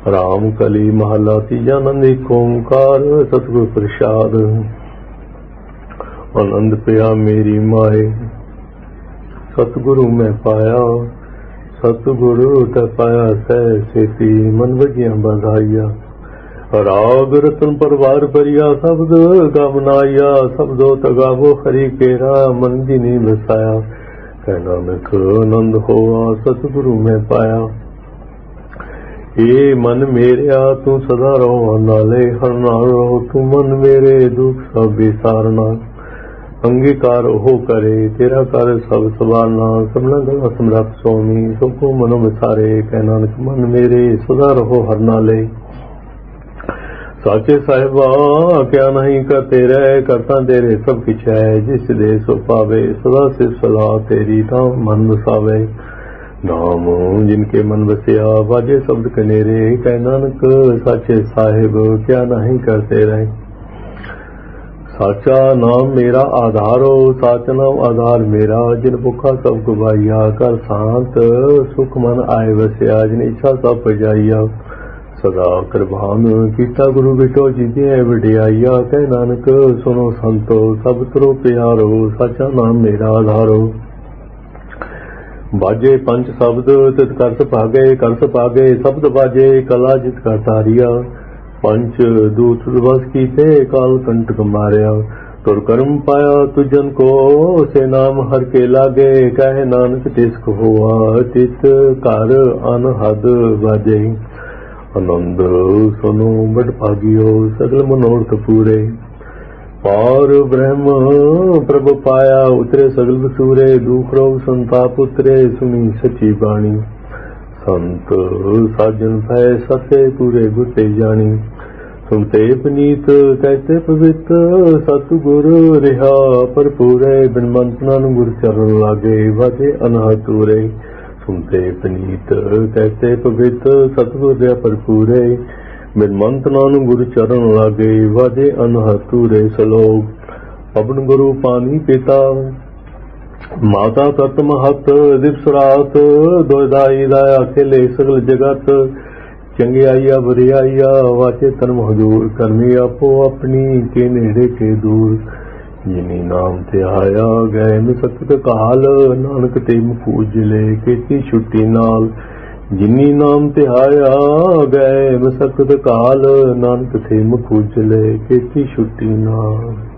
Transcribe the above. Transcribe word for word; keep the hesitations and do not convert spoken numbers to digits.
राम कली महला तीजा नंद एक ओंकार सतगुर प्रसाद। आनंद पिया मेरी माए सतगुरु मैं पाया, सतगुरु ते पाया सह सेती मन वजिया बधाइया। राग रतन परवार परिया शब्द गमनाइया, शब्दो तगावो हरि केरा मन जी नहीं बसाया। कह नानक आनंद होआ सतगुरु मैं पाया। ए मन मेरिया तू सदा रहो नाले, हर नाल रहो तू मन मेरे दुख सब विसारना। अंगीकार हो करे तेरा कर सब सवारना, सबना गला समरथ स्वामी सबको मनो विसारे। कह नानक मन मेरे सदा रहो हर नाले। साचे साहिबा क्या नहीं करते रह, करता तेरे सब किछ है। जिस दे सो पावे सदा से सलाह तेरी ताम मन वसावे। नाम जिनके मन बसिया बाजे शब्द कनेरे। कह नानक साचे साहिब क्या नहीं करते रहे। साचा नाम मेरा आधारो, साचा नाम आधार मेरा। जिन भुखा सब गवाइया, कर शांत सुख मन आए वसिया। जिन इच्छा सब पजाइया, सदा कृपान कीता गुरु बिटो जिदे वडियाइया। कह नानक सुनो संतो सब तरो प्यारो, साचा नाम मेरा आधारो। बाजे पंच शब्द तित करस भागे, करस भागे शब्द बाजे कला जित कर तारिया। पंच दूत दिवस कीते काल कंटक मारिया। तुर कर्म पाया तुझन को से नाम हर के लागे। कह नानक तिसक हुआ तित कर अनहद बाजे। आनंद सुनो बड़ भागियो सगल मनोरथ पूरे। पार ब्रह्म प्रभ पाया उतरे सगल बसूरे। दुख रोग संताप उतरे सुनी सची बाणी। संत साजन भय सते पूरे गुते जानी। सुनते पनीत कहते पवित्र सतगुर रिहा भरपूरे। बिन मंत नानक गुर चरण लागे वाजे अनहद तूरे। सुनते पनीत कहते पवित्र सतगुर रिहा भरपूरे। बिन मंत नानक गुरु चरण लागे वाजे अनहद तूरे। सलोक पवन गुरु पानी पिता, माता तत महत दिवस रात। दोदाई दाया खेले सगल जगत। चंगियाइया बुरियाइया वाचे तन हजूर। करमी आपो अपनी के नेड़े के दूर। जिनी नाम ते आया गए सकत काल। नानक ते पूज ले केती छुट्टी नाल। जिनी नाम ते आया गए मसकत काल। नानक थे मुख उजले केती छुट्टी नाल।